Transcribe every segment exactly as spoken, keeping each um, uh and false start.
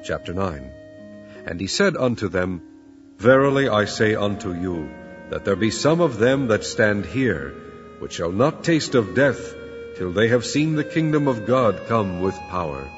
Chapter nine. And he said unto them, Verily I say unto you, that there be some of them that stand here, which shall not taste of death, till they have seen the kingdom of God come with power.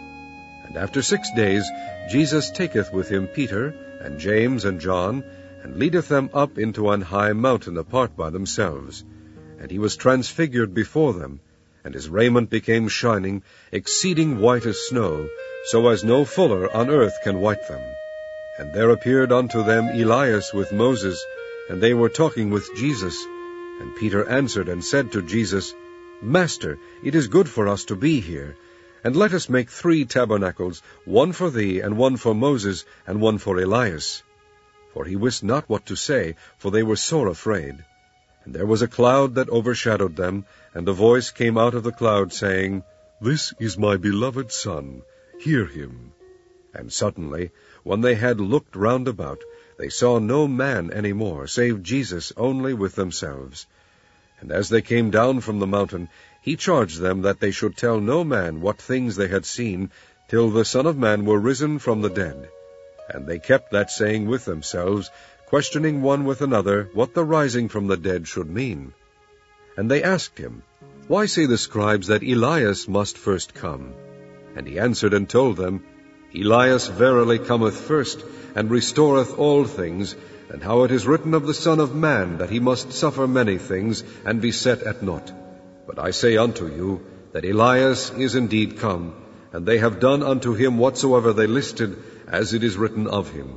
And after six days Jesus taketh with him Peter, and James, and John, and leadeth them up into an high mountain apart by themselves. And he was transfigured before them, and his raiment became shining, exceeding white as snow, so as no fuller on earth can white them. And there appeared unto them Elias with Moses, and they were talking with Jesus. And Peter answered and said to Jesus, Master, it is good for us to be here. And let us make three tabernacles, one for thee, and one for Moses, and one for Elias. For he wist not what to say, for they were sore afraid. And there was a cloud that overshadowed them, and a voice came out of the cloud, saying, This is my beloved Son, hear him. And suddenly, when they had looked round about, they saw no man any more, save Jesus only with themselves. And as they came down from the mountain, he charged them that they should tell no man what things they had seen, till the Son of Man were risen from the dead. And they kept that saying with themselves, questioning one with another what the rising from the dead should mean. And they asked him, Why say the scribes that Elias must first come? And he answered and told them, Elias verily cometh first, and restoreth all things, and how it is written of the Son of Man, that he must suffer many things, and be set at naught. But I say unto you, that Elias is indeed come, and they have done unto him whatsoever they listed, as it is written of him.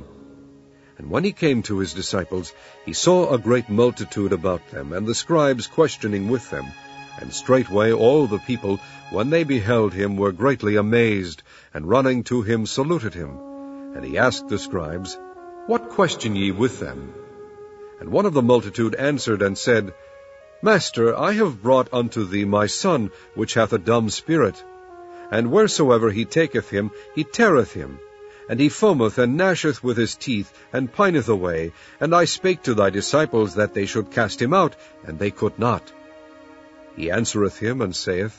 And when he came to his disciples, he saw a great multitude about them, and the scribes questioning with them. And straightway all the people, when they beheld him, were greatly amazed, and running to him saluted him. And he asked the scribes, What question ye with them? And one of the multitude answered and said, Master, I have brought unto thee my son, which hath a dumb spirit. And wheresoever he taketh him, he teareth him. And he foameth and gnasheth with his teeth, and pineth away. And I spake to thy disciples that they should cast him out, and they could not. He answereth him, and saith,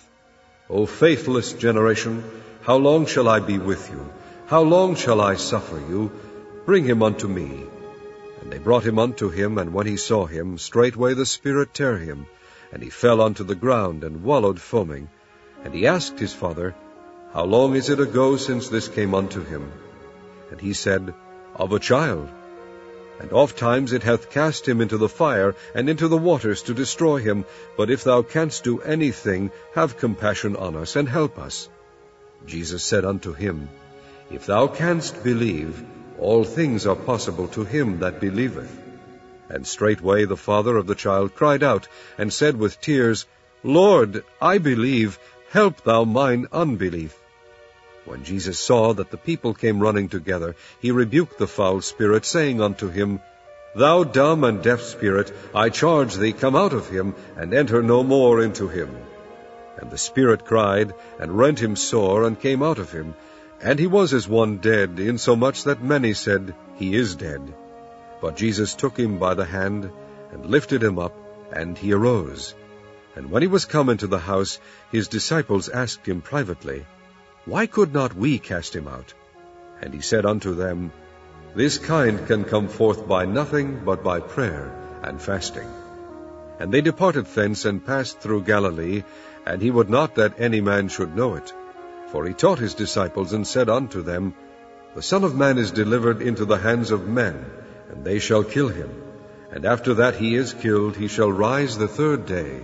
O faithless generation, how long shall I be with you? How long shall I suffer you? Bring him unto me. And they brought him unto him, and when he saw him, straightway the spirit tare him, and he fell unto the ground, and wallowed foaming. And he asked his father, How long is it ago since this came unto him? And he said, Of a child. And oft times it hath cast him into the fire, and into the waters to destroy him. But if thou canst do anything, have compassion on us, and help us. Jesus said unto him, If thou canst believe, all things are possible to him that believeth. And straightway the father of the child cried out, and said with tears, Lord, I believe, help thou mine unbelief. When Jesus saw that the people came running together, he rebuked the foul spirit, saying unto him, Thou dumb and deaf spirit, I charge thee, come out of him, and enter no more into him. And the spirit cried, and rent him sore, and came out of him. And he was as one dead, insomuch that many said, He is dead. But Jesus took him by the hand, and lifted him up, and he arose. And when he was come into the house, his disciples asked him privately, Why could not we cast him out? And he said unto them, This kind can come forth by nothing but by prayer and fasting. And they departed thence, and passed through Galilee, and he would not that any man should know it. For he taught his disciples, and said unto them, The Son of Man is delivered into the hands of men, and they shall kill him. And after that he is killed, he shall rise the third day.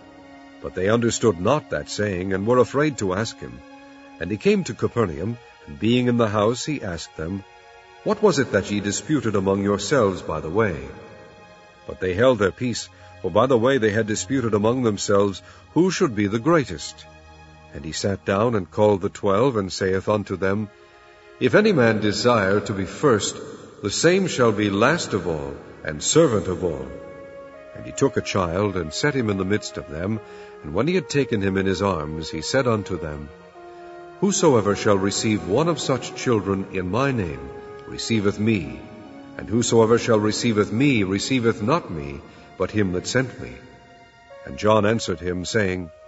But they understood not that saying, and were afraid to ask him. And he came to Capernaum, and being in the house, he asked them, What was it that ye disputed among yourselves by the way? But they held their peace, for by the way they had disputed among themselves, who should be the greatest. And he sat down, and called the twelve, and saith unto them, If any man desire to be first, the same shall be last of all, and servant of all. And he took a child, and set him in the midst of them, and when he had taken him in his arms, he said unto them, Whosoever shall receive one of such children in my name receiveth me, and whosoever shall receiveth me receiveth not me, but him that sent me. And John answered him, saying,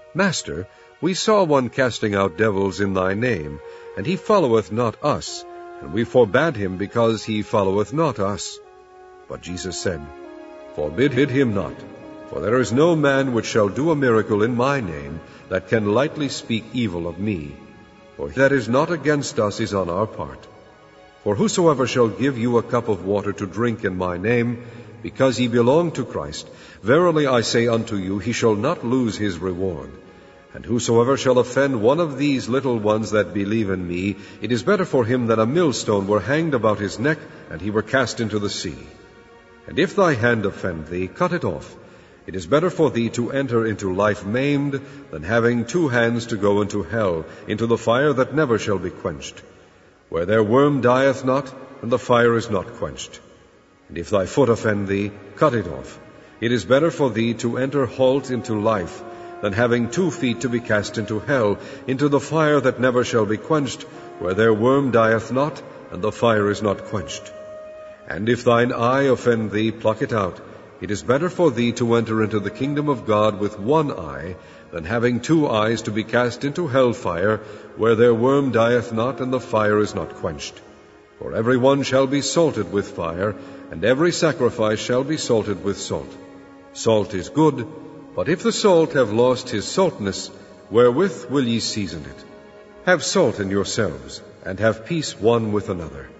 Master, we saw one casting out devils in thy name, and he followeth not us, and we forbade him because he followeth not us. But Jesus said, Forbid him not, for there is no man which shall do a miracle in my name that can lightly speak evil of me. For that is not against us is on our part. For whosoever shall give you a cup of water to drink in my name, because ye belong to Christ, verily I say unto you, he shall not lose his reward. And whosoever shall offend one of these little ones that believe in me, it is better for him that a millstone were hanged about his neck, and he were cast into the sea. And if thy hand offend thee, cut it off. It is better for thee to enter into life maimed, than having two hands to go into hell, into the fire that never shall be quenched, where their worm dieth not, and the fire is not quenched. And if thy foot offend thee, cut it off. It is better for thee to enter halt into life, than having two feet to be cast into hell, into the fire that never shall be quenched, where their worm dieth not, and the fire is not quenched. And if thine eye offend thee, pluck it out. It is better for thee to enter into the kingdom of God with one eye, than having two eyes to be cast into hell fire, where their worm dieth not, and the fire is not quenched. For every one shall be salted with fire, and every sacrifice shall be salted with salt. Salt is good, but if the salt have lost his saltness, wherewith will ye season it? Have salt in yourselves, and have peace one with another.